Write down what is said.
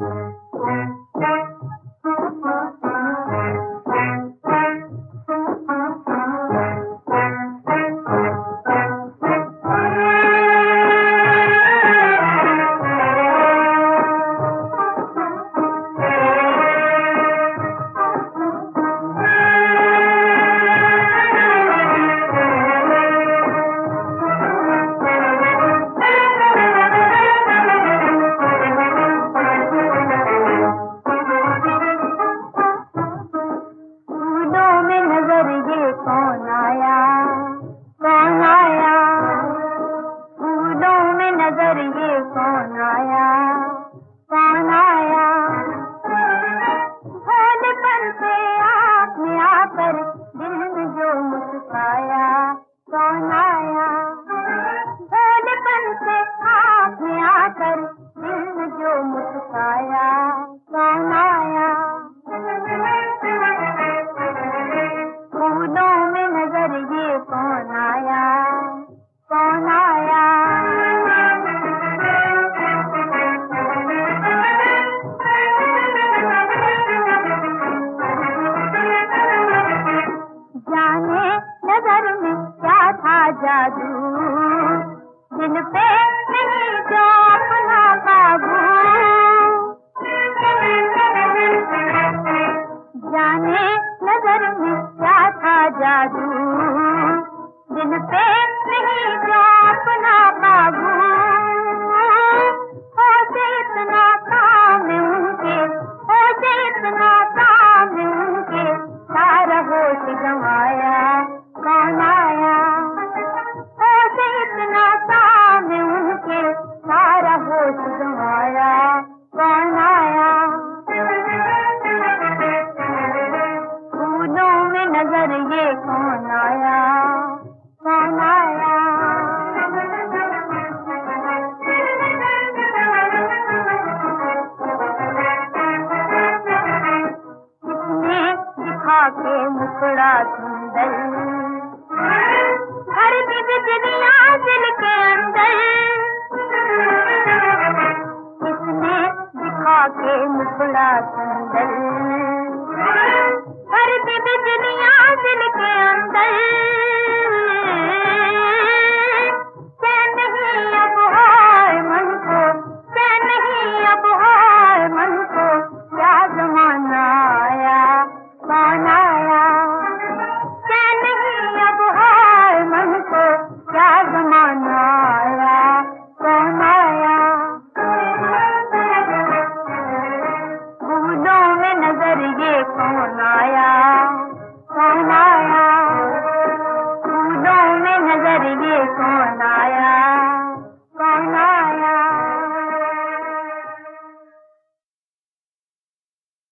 जादू दिल पे नहीं जो अपना काबू, जाने नजर में क्या था जादू, दिल पे नहीं जो अपना काबू। होते इतना काम उनके, होते इतना काम उनके, सारा होश गंवाया कौन आया। होते इतना काम उनके, सारा होश गंवाया कौन आया। फूलों में नजर ये कौन आया, कौन आया। किसने दिखा के मुखड़ा सुंदर, हर बिजलियां दिल के अंदर। किसने दिखा के मुखड़ा सुंदर, हर बिजलियां दिल के अंदर।